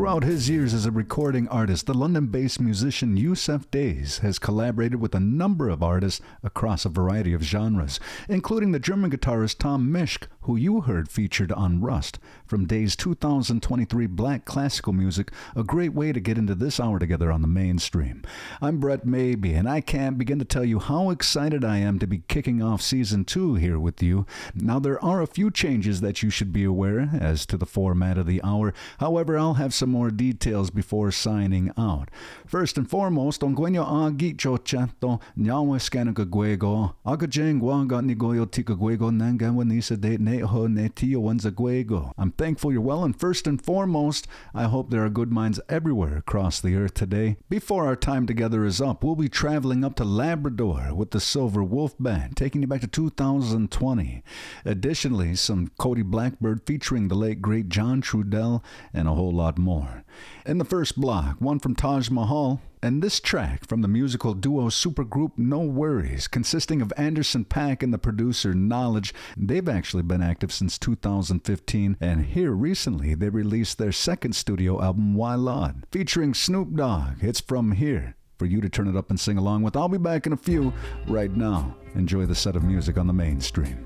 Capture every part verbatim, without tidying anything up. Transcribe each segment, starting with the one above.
Throughout his years as a recording artist, the London-based musician Yussef Dayes has collaborated with a number of artists across a variety of genres, including the German guitarist Tom Mischke, who you heard featured on Rust. From Dayes' two thousand twenty-three Black Classical Music, a great way to get into this hour together on the Mainstream. I'm Brett Maybe, and I can't begin to tell you how excited I am to be kicking off Season two here with you. Now, there are a few changes that you should be aware as to the format of the hour. However, I'll have some more details before signing out. First and foremost, ongwenyo agi chochato nyawe skanaka gwego agajeng waga nigoyo tika gwego nangawa nisa de neho netio wanza gwego. I'm thankful you're well, and first and foremost, I hope there are good minds everywhere across the earth today. Before our time together is up, we'll be traveling up to Labrador with the Silver Wolf Band, taking you back to two thousand twenty. Additionally, some Cody Blackbird featuring the late great John Trudell, and a whole lot more. In the first block, one from Taj Mahal, and this track from the musical duo supergroup No Worries, consisting of Anderson .Paak and the producer Knowledge. They've actually been active since two thousand fifteen, and here recently they released their second studio album, Why Lord, featuring Snoop Dogg. It's From Here for you to turn it up and sing along with. I'll be back in a few. Right now, enjoy the set of music on the Mainstream.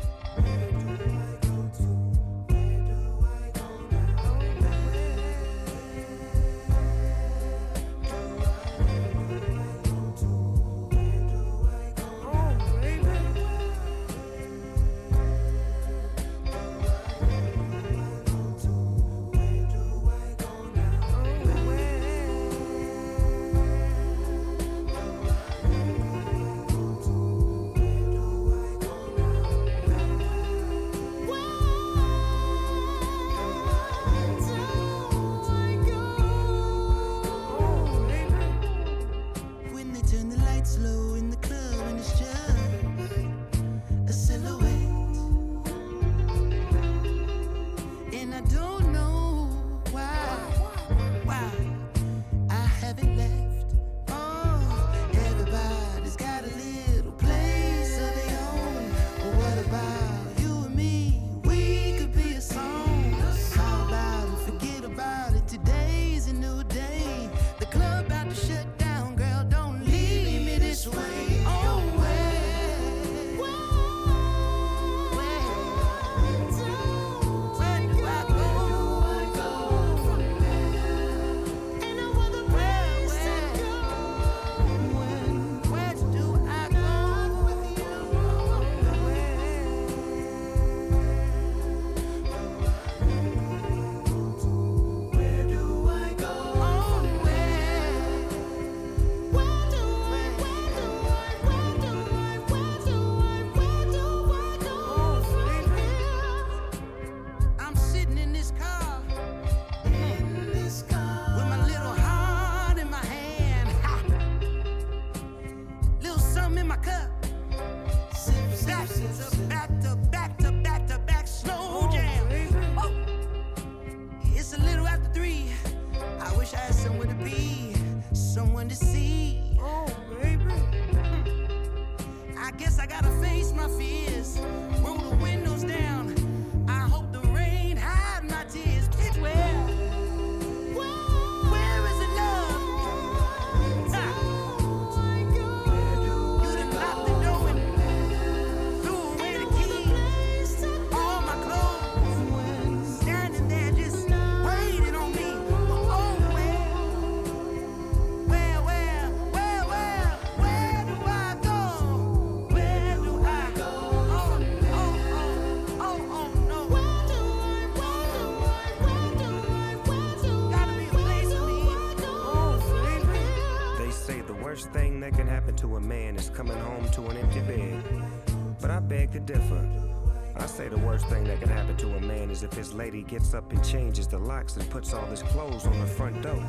If his lady gets up and changes the locks and puts all his clothes on the front door,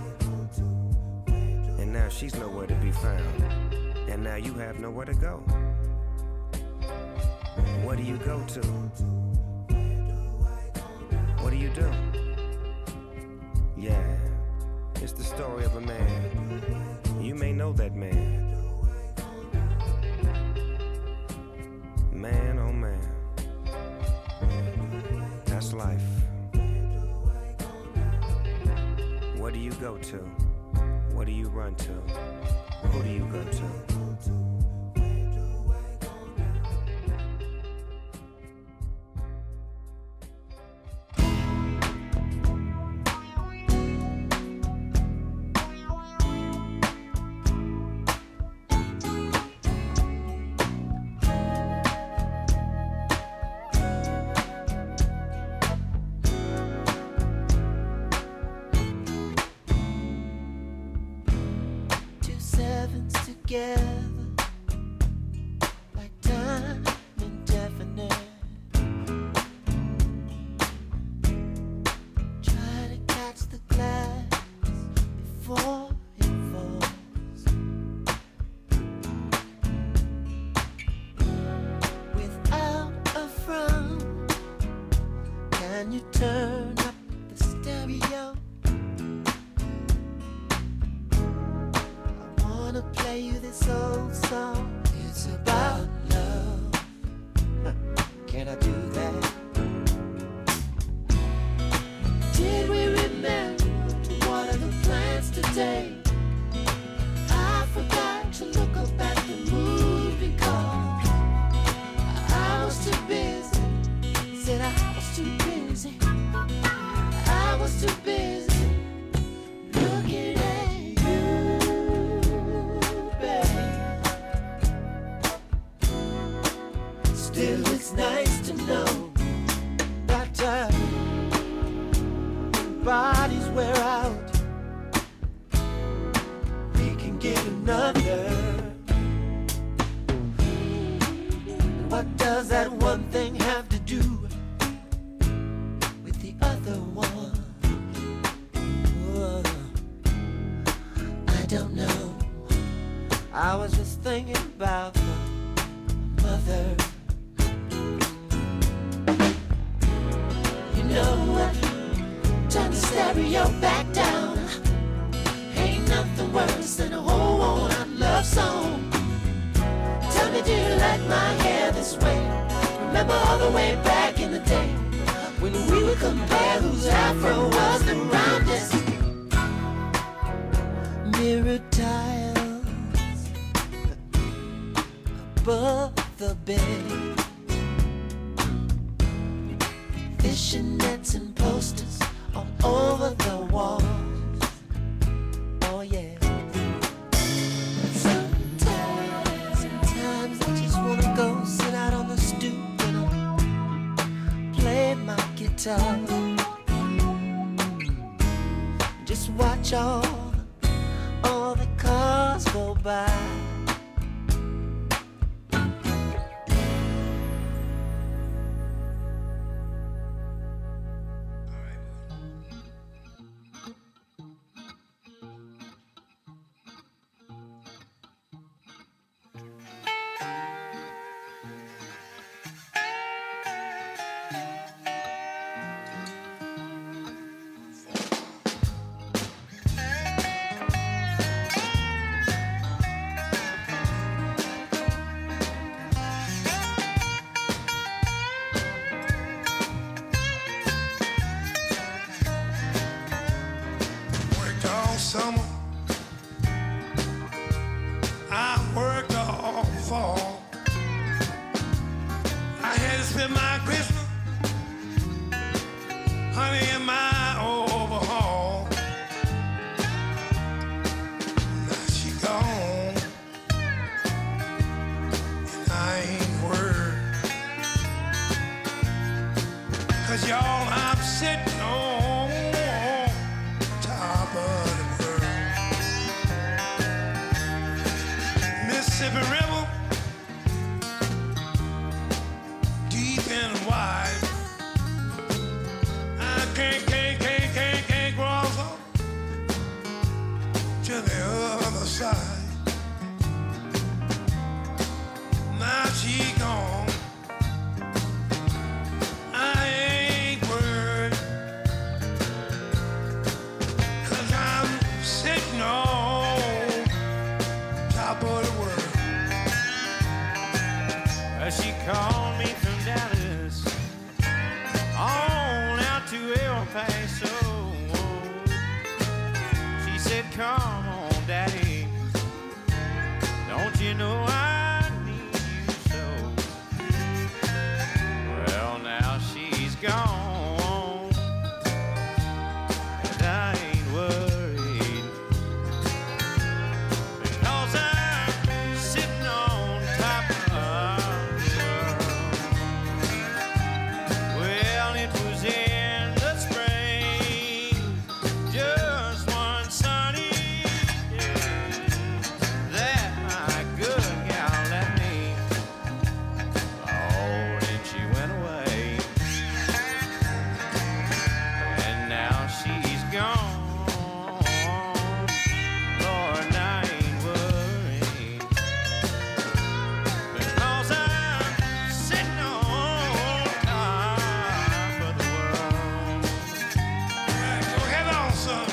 and now she's nowhere to be found, and now you have nowhere to go. What do you go to? What do you do? Yeah, it's the story of a man. You may know that man. Man, oh man. That's life. you go to? What do you run to? Who do you go to? Together, like time indefinite. Try to catch the glass before it falls. Without a frown, can you turn up the stereo? Play you this old song. It's about love. Can I do that? Did we remember what are the plans today? I forgot to look up at the movie because I was too busy. Said I was too busy. I was too busy looking at still, it's nice to know that uh, when bodies wear out, we can get another. What does that one thing have to do with the other one? Oh, I don't know. I was just thinking about the mother. You know what? Turn the stereo back down. Ain't nothing worse than a whole worn-out love song. Tell me, do you like my hair this way? Remember all the way back in the day when we would compare whose afro was the roundest? Mirror tiles above the bed, fishing nets and posters all over the walls. Oh yeah. Sometimes, sometimes I just wanna go sit out on the stoop and I'll play my guitar. Just watch all, all the cars go by. Summer, I worked all fall. I had to spend my Christmas, honey, in my overhaul. Now she gone, and I ain't worried, 'cause y'all, I'm sitting on top of Mississippi River, deep and wide. I can't, can't, can't, can't, can't cross over to the other side. Now she gone, I ain't worried, 'cause I'm sitting on top of the world. She called me from Dallas on out to El Paso. come on, Daddy. Don't you know I need you so? Well, now she's gone, and I ain't worried, because I'm sitting on top of the world. Well, it was in the spring, just one sunny day, that my good gal left me. Oh, then she went away, and now she's gone. Lord, I ain't worried, because I'm sitting on top of the world. Go ahead on, son.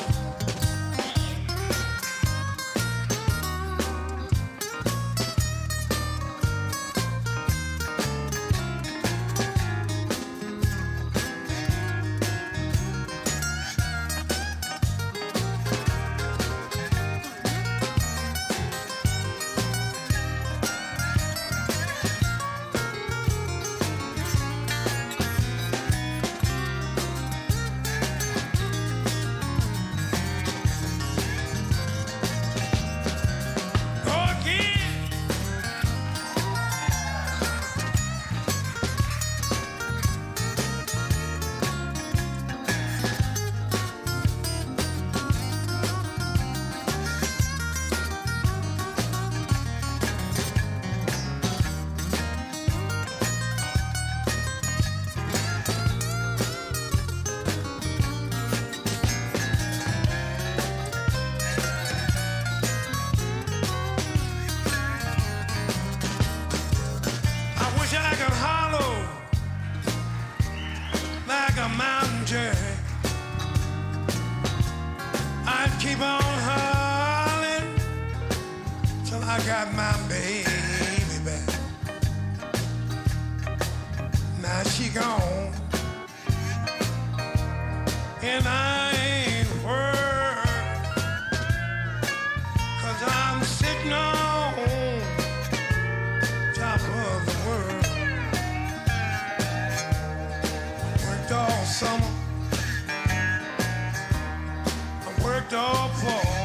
Go again. I wish I could hollow like a mountain jerk. I'd keep on hollering till I got my baby back. Now she gone, and I ain't worried, 'cause I'm sitting on top of the world. Worked all summer, I worked all fall,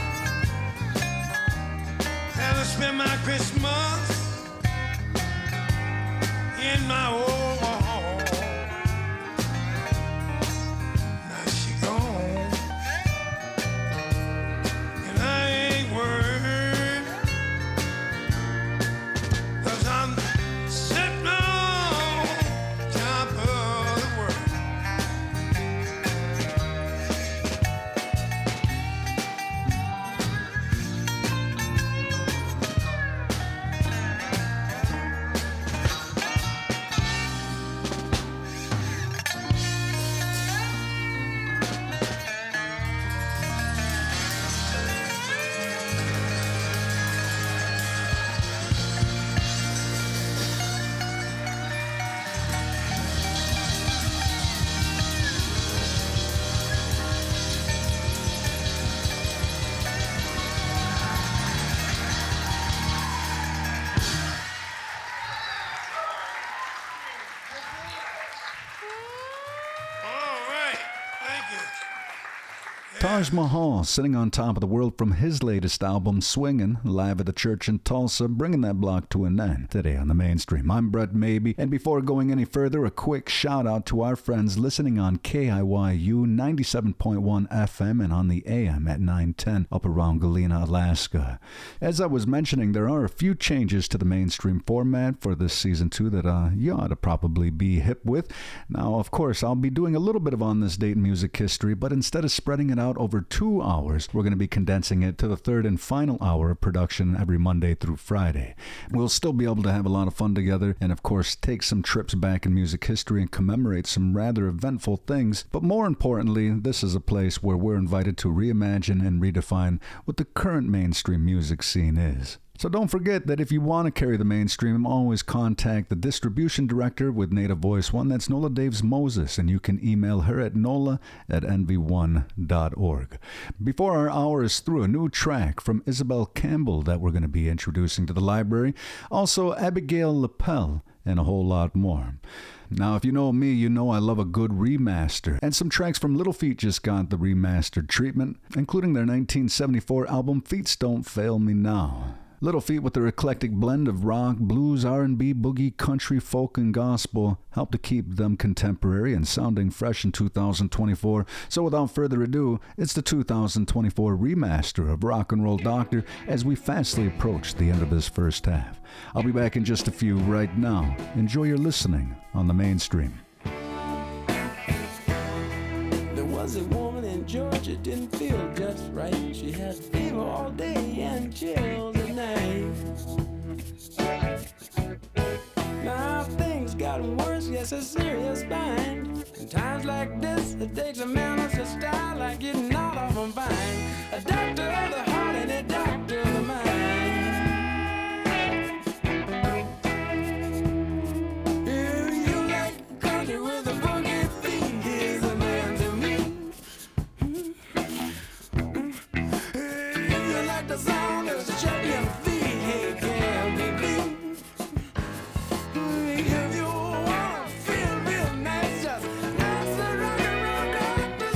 and I spent my Christmas in my old home. Now she gone, and I ain't worried, 'cause I'm sitting on top of the world. All right, thank you. Taj Mahal sitting on top of the world from his latest album, Swingin', live at the church in Tulsa, bringing that block to an end today on the Mainstream. I'm Brett Maybe, and before going any further, a quick shout out to our friends listening on K I Y U ninety-seven point one F M and on the A M at nine ten up around Galena, Alaska. As I was mentioning, there are a few changes to the Mainstream format for this season two that uh, you ought to probably be hip with. Now, of course, I'll be doing a little bit of On This Date in Music History, but instead of spreading it out over two hours, we're going to be condensing it to the third and final hour of production every Monday through Friday. We'll still be able to have a lot of fun together and, of course, take some trips back in music history and commemorate some rather eventful things. But more importantly, this is a place where we're invited to reimagine and redefine what the current mainstream music scene is. So don't forget that if you want to carry the mainstream, always contact the distribution director with Native Voice One. That's Nola Daves Moses, and you can email her at nola at n v one dot org. Before our hour is through, a new track from Isabel Campbell that we're going to be introducing to the library. Also, Abigail Lapel, and a whole lot more. Now, if you know me, you know I love a good remaster, and some tracks from Little Feat just got the remastered treatment, including their nineteen seventy-four album Feats Don't Fail Me Now. Little Feat, with their eclectic blend of rock, blues, R and B, boogie, country, folk, and gospel, helped to keep them contemporary and sounding fresh in two thousand twenty-four. So without further ado, it's the two thousand twenty-four remaster of Rock and Roll Doctor as we fastly approach the end of this first half. I'll be back in just a few. Right now, enjoy your listening on the mainstream. There was a woman in Georgia, didn't feel just right. She had fever all day and chills at night. Now things got worse, yes, a serious bind. In times like this, it takes a man with a style like getting out of a bind. A doctor of the heart and a doctor of the mind. If you like country with a boogie beat, here's a man to me. If you like the sound of the champion feet, he can be beat. If you wanna feel real nice, just dance the rock and roll doctor's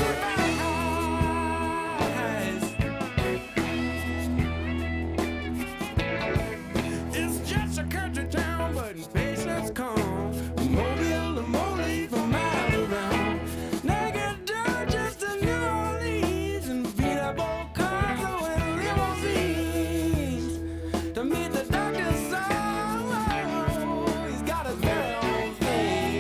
advice. It's just a country town, but patience calm. Mobile to Moly for miles around. Naked Dodgers to New Orleans and beat up old cars and limousines to meet the doctor's song. He's got his very own thing.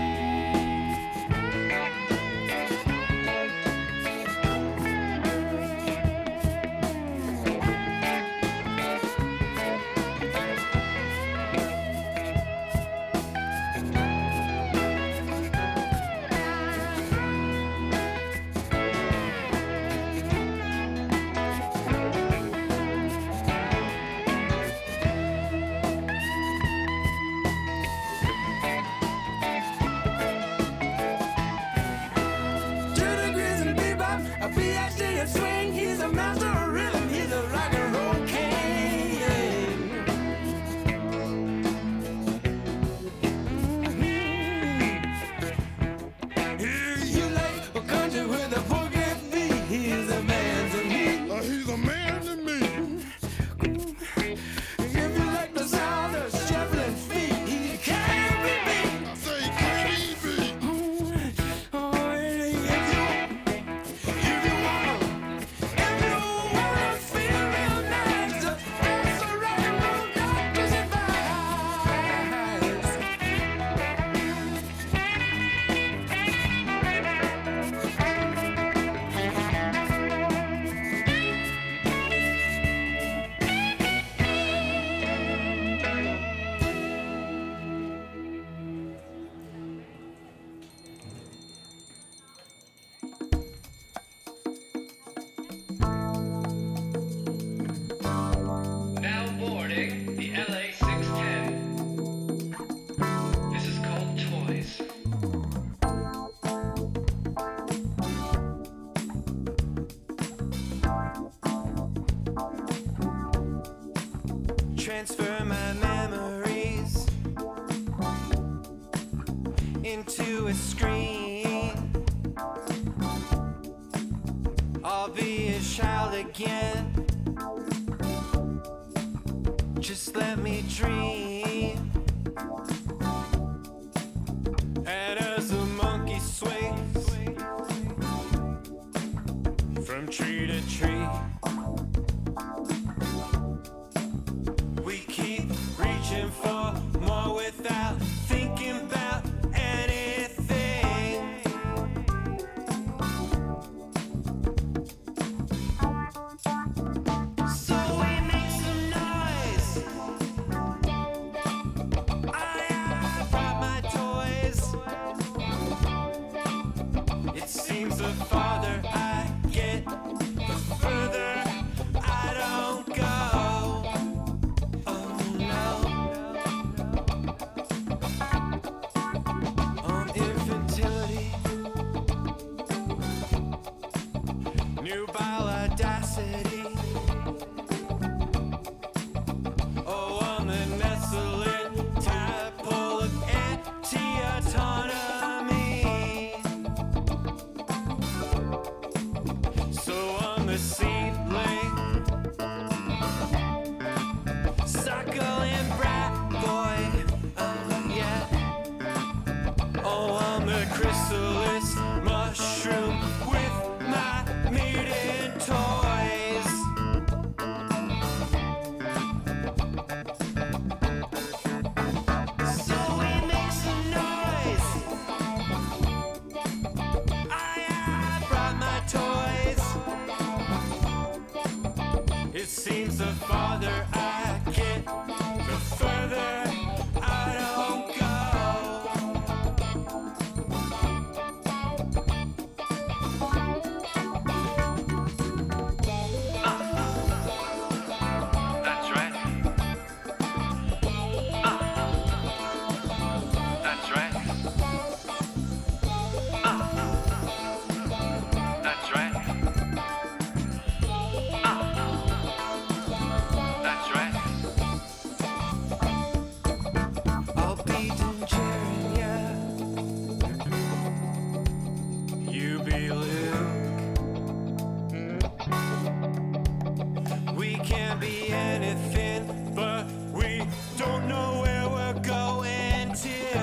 Two degrees in bebop, a P H D in swing. He's a master of rhythm, he's a rock and roll king. If you like a country with a boogie beat, he's a man to me. He's a man to me. If you like the sound of shuffling feet, he can be beat. I say, can he be? Oh, if you, if you wanna, if you wanna feel real nice, just ask the rock and roll doctor's advice. Now boarding the L A six ten. This is called Toys. Transfer my memories into a screen. I'll be a child again. Just let me dream. And as the monkey swings from tree to tree, we keep reaching for more without thinking about anything. So we make some noise city. Oh, on the nestling tadpole of anti-autonomy. So on the seedling, suckling brat boy, uh, yeah. Oh, I'm the chrysalis mushroom with my meat and toys. So we make some noise. I, I brought my toys. It seems the farther I get, the further I don't go. That's right. Uh, that's right. Uh, that's right. Uh, that's right. I'll be Dingerin, yeah. You be Luke. We can't be anything, but we don't know where we're going to.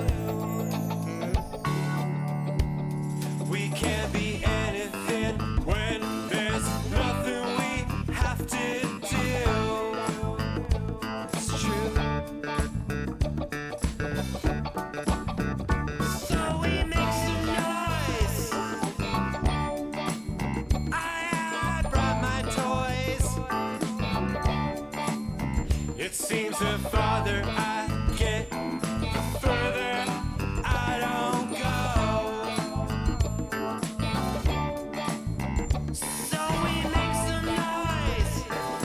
We can't be anything when there's nothing we have to do. It's true. So we make some noise. I, I brought my toys. It seems the farther I get, the further I don't go. So we make some noise.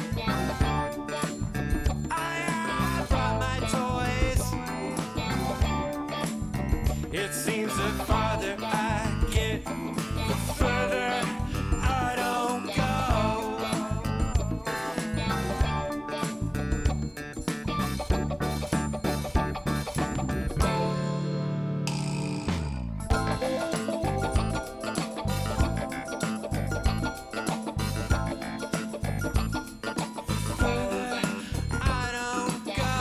I, I brought my toys. It seems the farther I get, the further I don't go. Further I don't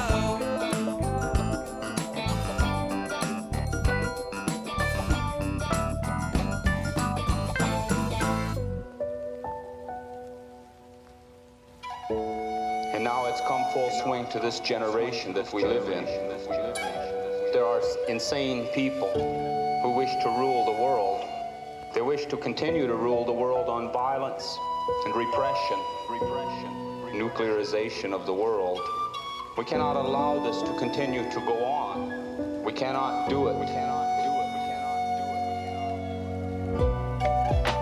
And now it's come full swing to this generation that we live in. There are insane people who wish to rule the world. They wish to continue to rule the world on violence and repression, repression, nuclearization of the world. We cannot allow this to continue to go on. We cannot do it. We cannot do it. We cannot do it. We cannot.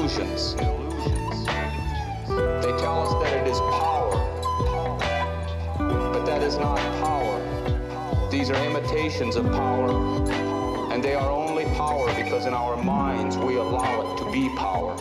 illusions. They tell us that it is power, but that is not power. These are imitations of power, and they are only power because in our minds we allow it to be power.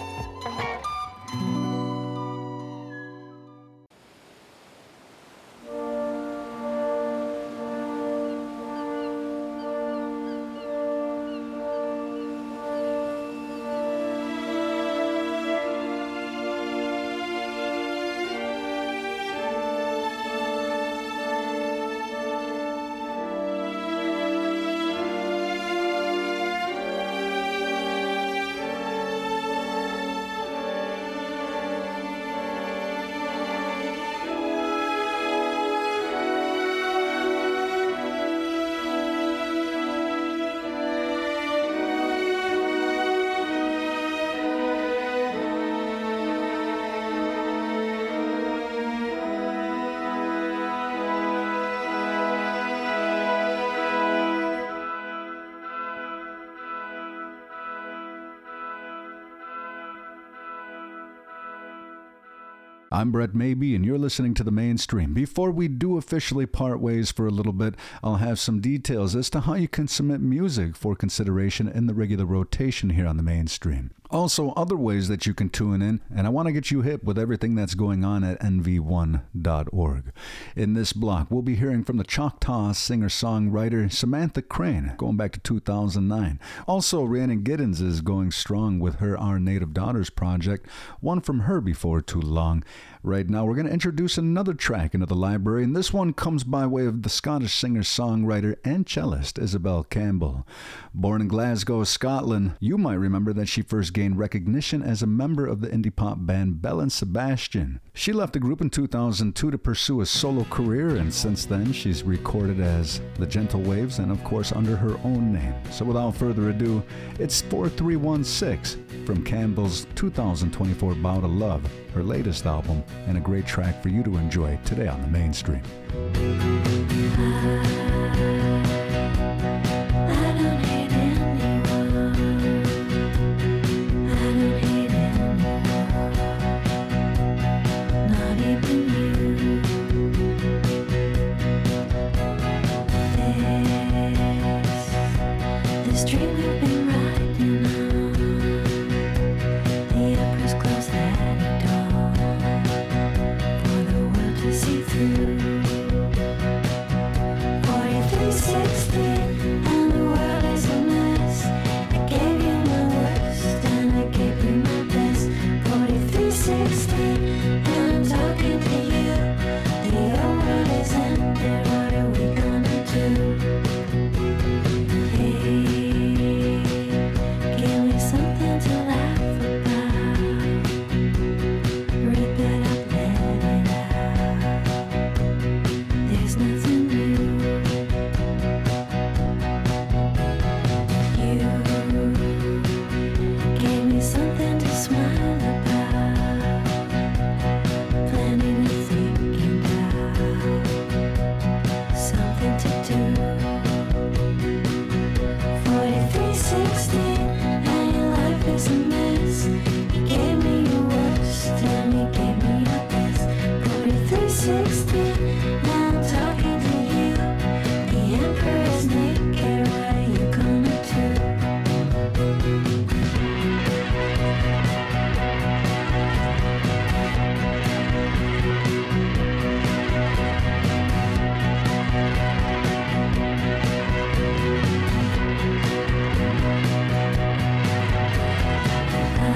I'm Brett Maybe, and you're listening to The Mainstream. Before we do officially part ways for a little bit, I'll have some details as to how you can submit music for consideration in the regular rotation here on The Mainstream. Also, other ways that you can tune in, and I want to get you hip with everything that's going on at N V one dot org. In this block, we'll be hearing from the Choctaw singer-songwriter Samantha Crane, going back to two thousand nine. Also, Rhiannon Giddens is going strong with her Our Native Daughters project, one from her before too long. Right now, we're going to introduce another track into the library, and this one comes by way of the Scottish singer-songwriter and cellist Isabel Campbell. Born in Glasgow, Scotland, you might remember that she first gained recognition as a member of the indie pop band Belle and Sebastian. She left the group in two thousand two to pursue a solo career, and since then she's recorded as The Gentle Waves and of course under her own name. So without further ado, it's four three one six from Campbell's two thousand twenty-four Bout of Love, her latest album, and a great track for you to enjoy today on The Mainstream.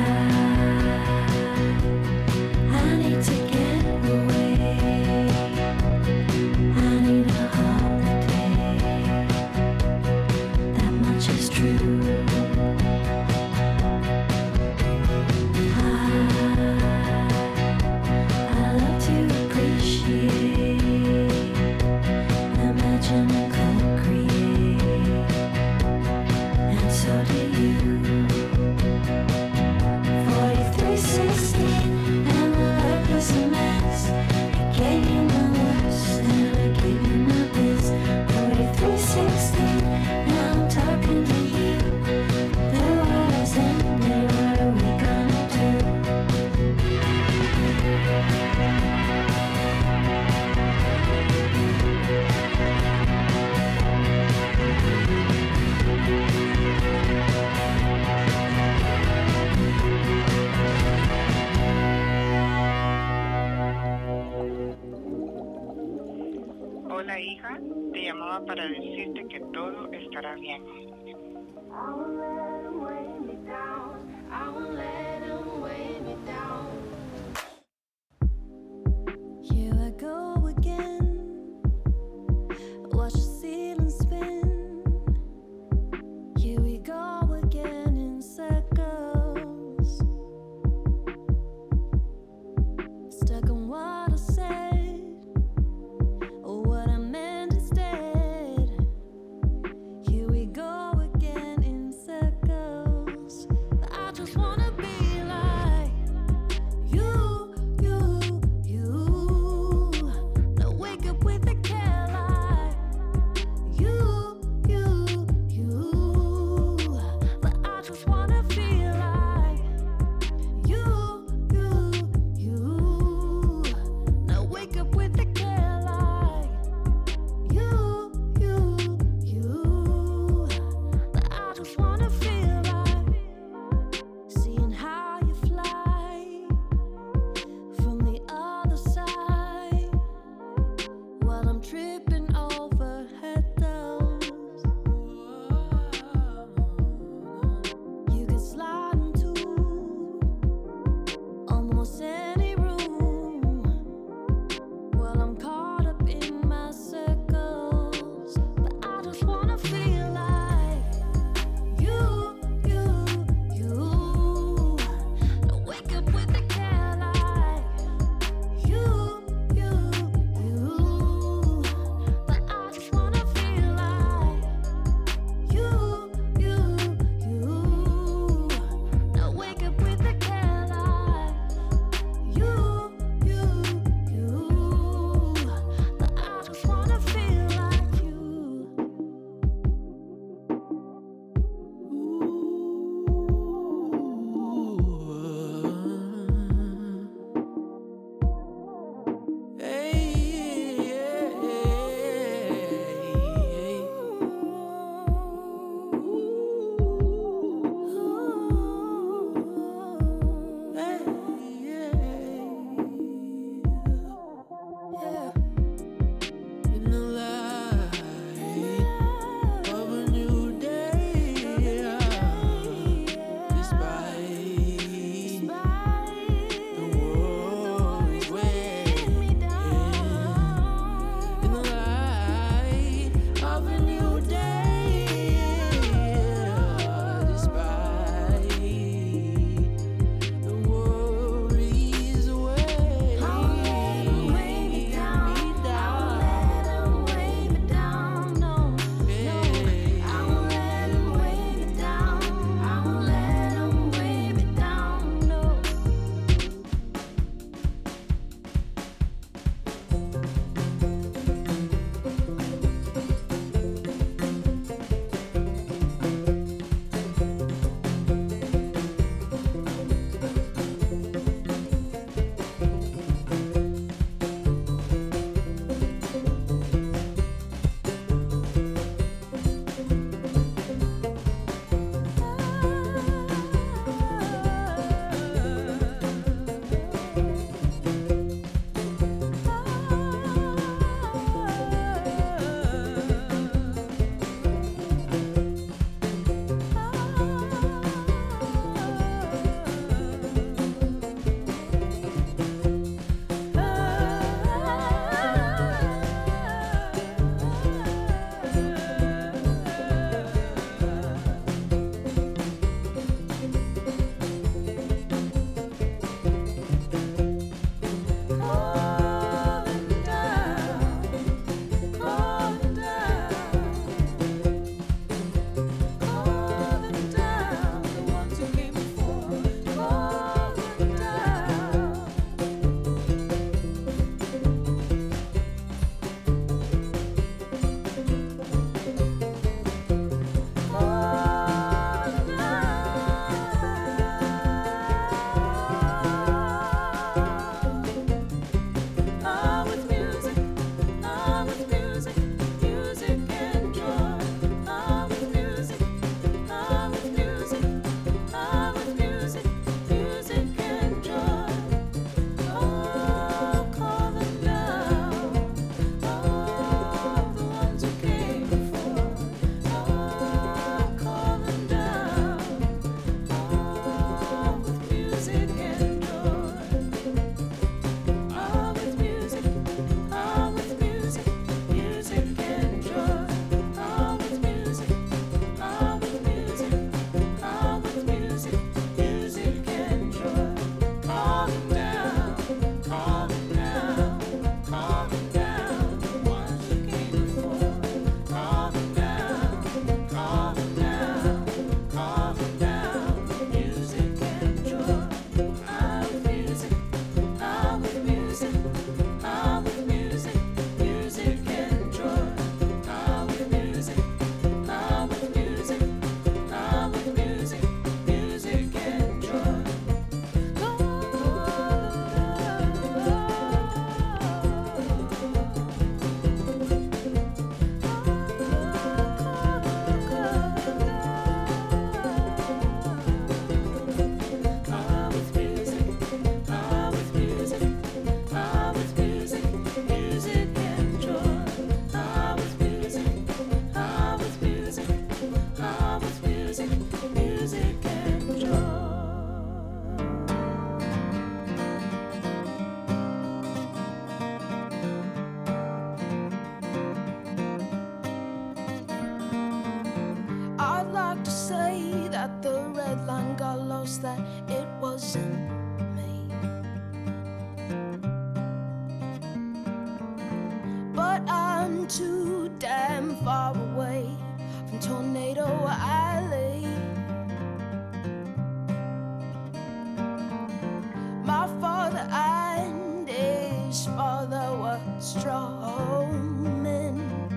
I need to get away. Hola hija, te llamaba para decirte que todo estará bien. I won't let him weigh me down. I won't let him weigh me down. Here I go again. Watch the ceiling spin. Here we go again in circles. Stuck on what I said or what I meant instead. Here we go again in circles. But I just wanna be like you, you, you. Now wake up with the care light. You, you, you. But I just wanna feel like you, you, you. Now wake up with the care light. You, you, you. But I just wanna feel like seeing how you fly from the other side while I'm tripping over hurdles. You can slide into almost any room while I'm caught up in my circles. But I just wanna feel like you, you, you. Now wake up with the care light. You, you, you. I'm too damn far away from Tornado Alley. My father and his father were strong men,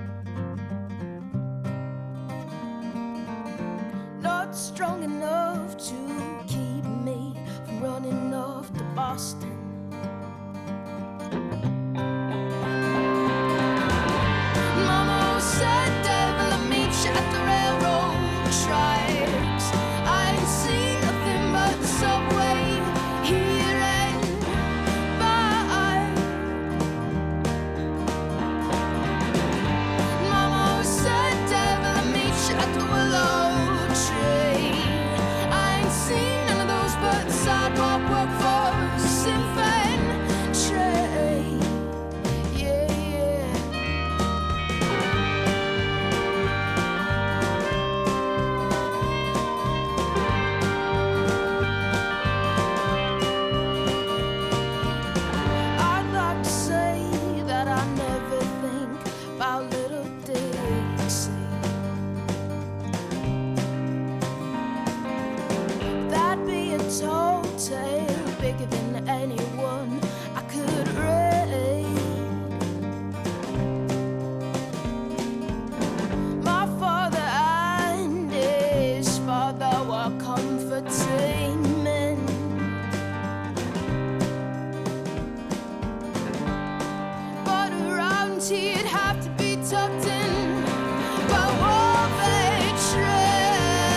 not strong enough to keep me from running off to Boston. Mama said, devil, I'll meet you at the railroad tracks. I ain't seen nothing but the subway here and by. Mama said, devil, I'll meet you at the willow tree. I ain't seen none of those but the sidewalk workforce infantry. Yeah, yeah. I'd like to say that I never think about little Dixie. That'd be a tall tale bigger than anyone I could read. My father and his father were comforting men, but around here it'd have to be tucked in by war veterans.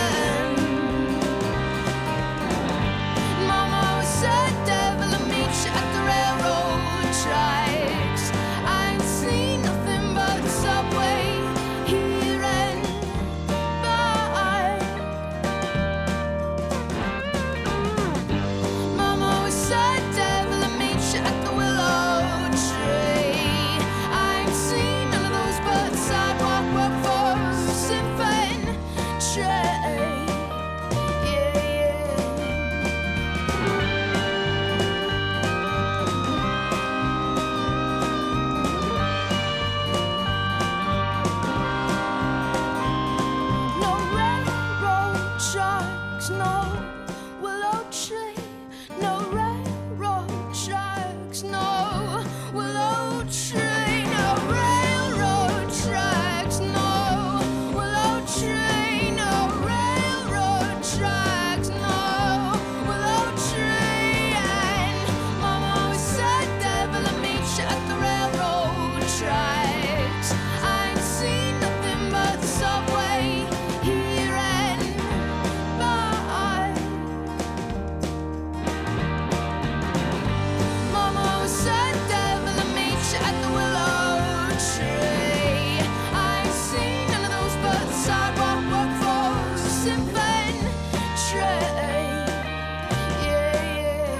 Mama said, devil, I'll meet you at the railroad tracks. I ain't seen nothing but the subway here and by. Mama said, devil, I'll meet you at the willow tree. I ain't seen none of those but the sidewalk workforce infantry. Yeah, yeah. No railroad tracks, no willow tree. No railroad tracks, no willow tree. No railroad tracks, no willow tree. No railroad tracks, no willow tree. And Mama always said, devil, I'll meet you at the railroad tracks. I ain't seen nothing but the subway here and by. Mama always said, devil, I'll meet you at the willow tree. I ain't seen none of those but the sidewalk workforce infantry. Yeah, yeah.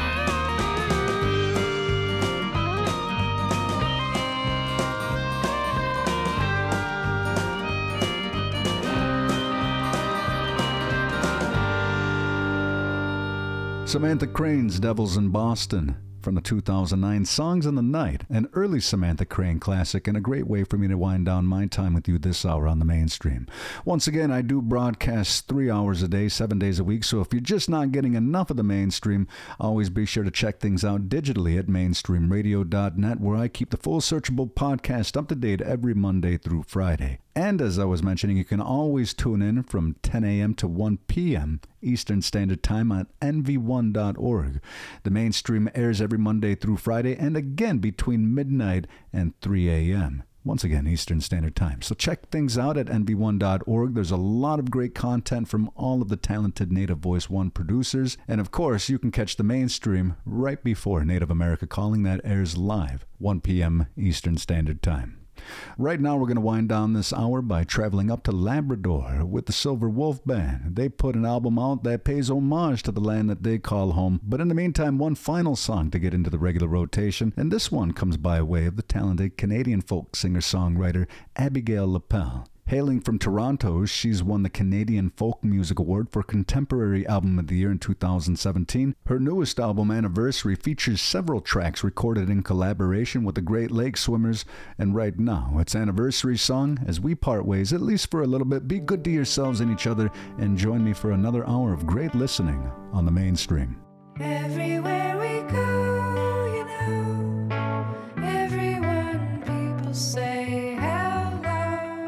Samantha Crane's Devils in Boston from the two thousand nine Songs in the Night, an early Samantha Crane classic and a great way for me to wind down my time with you this hour on the Mainstream. Once again, I do broadcast three hours a day, seven days a week, so if you're just not getting enough of the Mainstream, always be sure to check things out digitally at mainstream radio dot net, where I keep the full searchable podcast up to date every Monday through Friday. And as I was mentioning, you can always tune in from ten a.m. to one p.m. Eastern Standard Time on N V one dot org. The Mainstream airs every Monday through Friday and again between midnight and three a.m. Once again, Eastern Standard Time. So check things out at N V one dot org. There's a lot of great content from all of the talented Native Voice One producers. And of course, you can catch the Mainstream right before Native America Calling. That airs live, one p.m. Eastern Standard Time. Right now, we're going to wind down this hour by traveling up to Labrador with the Silver Wolf Band. They put an album out that pays homage to the land that they call home. But in the meantime, one final song to get into the regular rotation, and this one comes by way of the talented Canadian folk singer-songwriter Abigail Lapel. Hailing from Toronto, she's won the Canadian Folk Music Award for Contemporary Album of the Year in two thousand seventeen. Her newest album, Anniversary, features several tracks recorded in collaboration with the Great Lakes Swimmers. And right now, it's Anniversary song. As we part ways, at least for a little bit, be good to yourselves and each other, and join me for another hour of great listening on the Mainstream. Everywhere we go, you know, everyone, people say hello.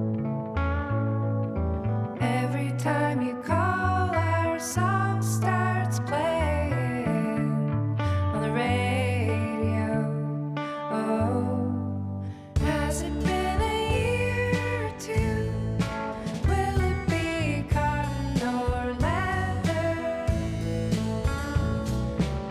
Every time you call, our song starts playing on the radio. Oh, has it been a year or two? Will it be cotton or leather?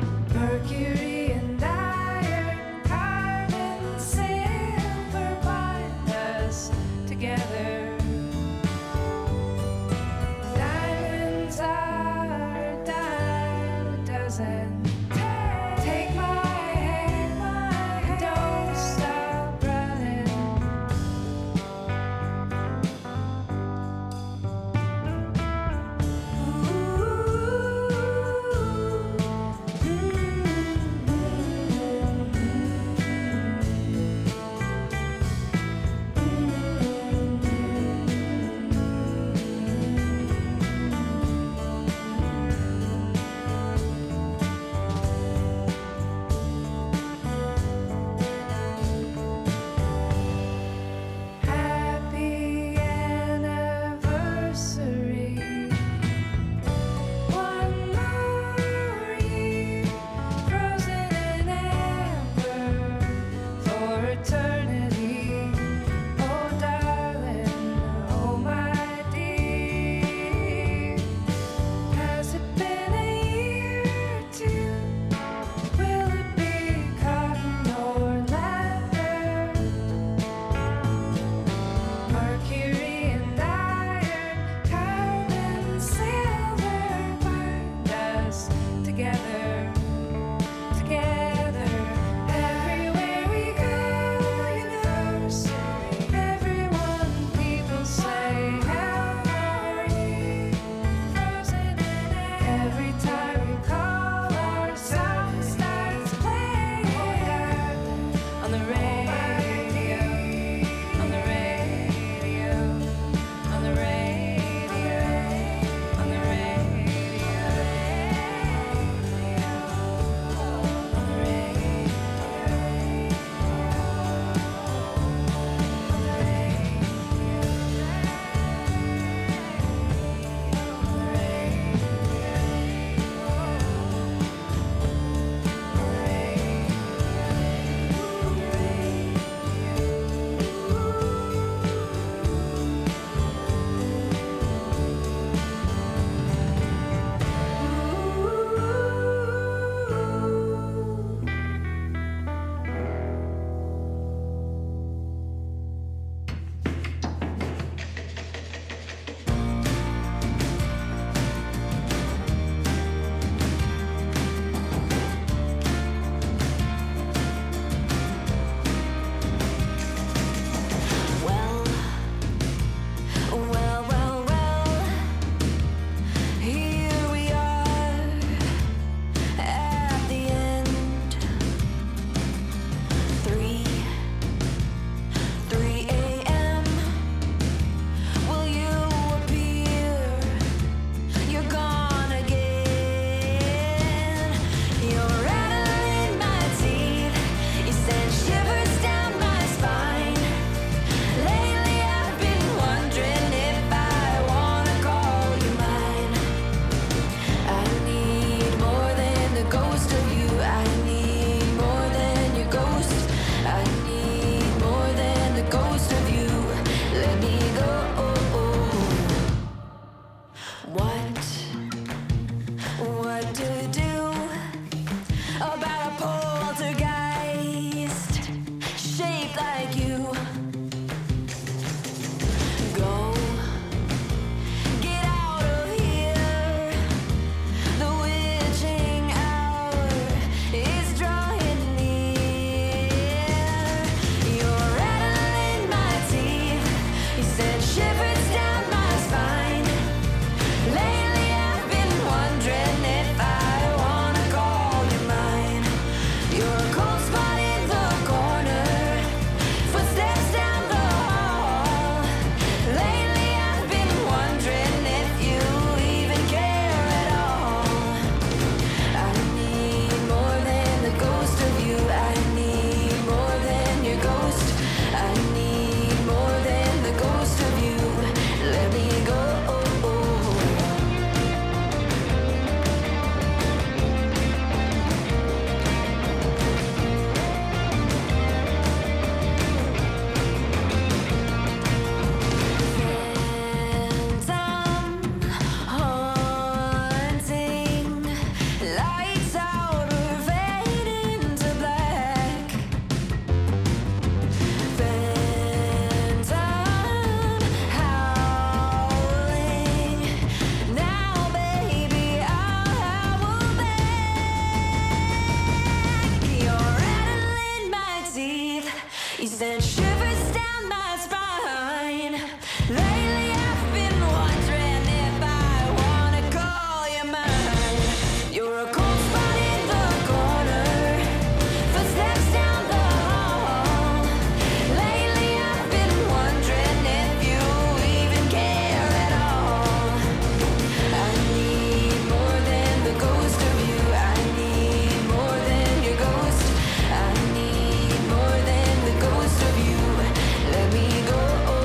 sent shivers down my spine. Lately I've been wondering if I wanna call you mine. You're a cold spot in the corner, footsteps down the hall. Lately I've been wondering if you even care at all. I need more than the ghost of you. I need more than your ghost. I need more than the ghost of you. Let me go.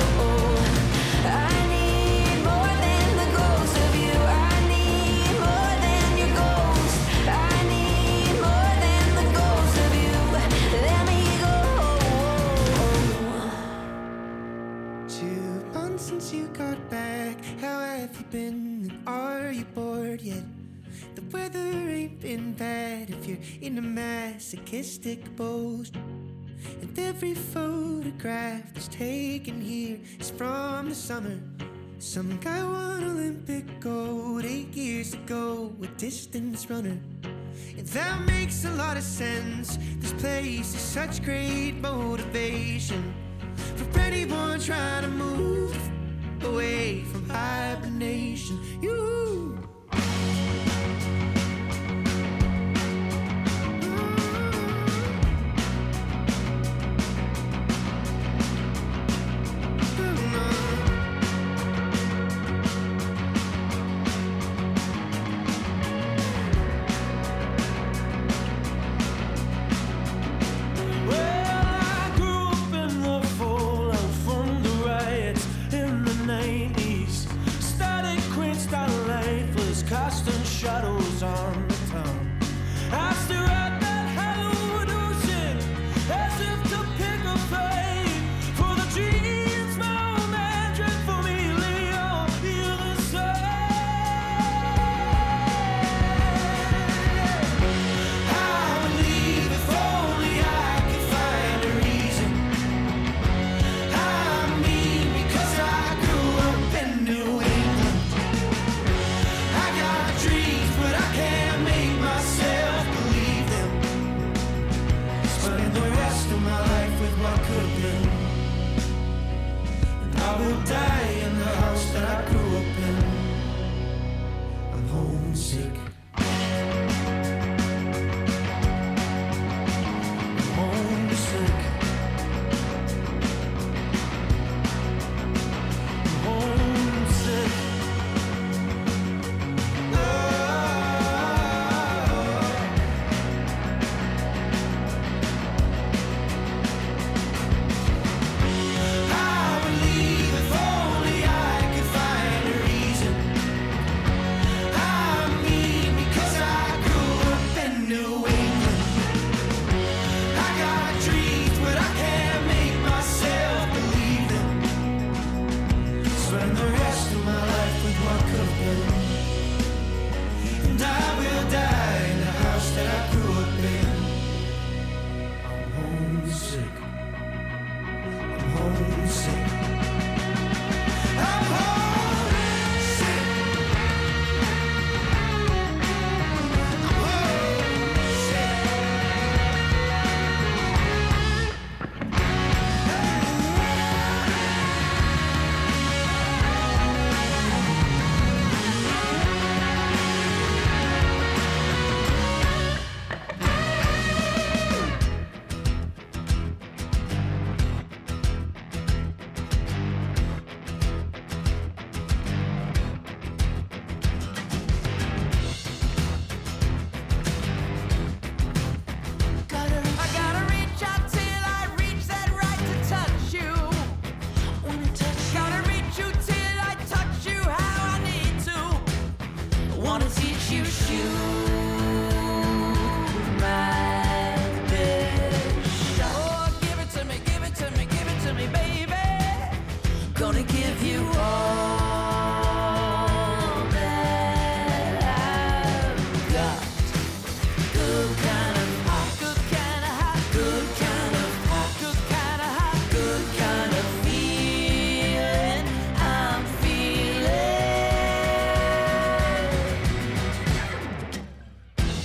I need more than the ghost of you. I need more than your ghost. I need more than the ghost of you. Let me go. Two months since you got back. How have you been? And are you bored yet? The weather ain't been bad if you're in a masochistic post. And every photograph that's taken here is from the summer. Some guy won Olympic gold eight years ago, a distance runner. And that makes a lot of sense. This place is such great motivation for anyone trying to move away from hibernation. You. Shadows on the town. I stare at that Hollywood ocean as if to pick a fate for the dreams my old man dreamt for me. Leo, hear the same. I believe if only I could find a reason. I mean, because I grew up in New England. I got dreams, but I can't make myself believe them. Spending the rest of my life with what could have been. And I will die in the house that I grew up in. I'm homesick. I'm homesick. I'm homesick. And I will die in the house that I grew up in. I'm homesick. I'm homesick. I'm homesick. I'm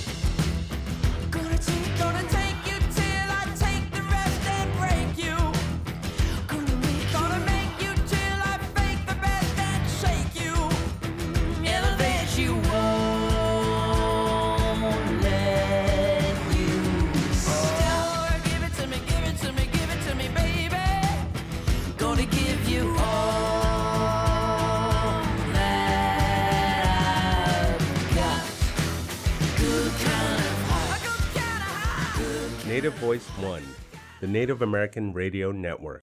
Gonna take, gonna take you till I take the rest and break you. Native Voice One, the Native American Radio Network.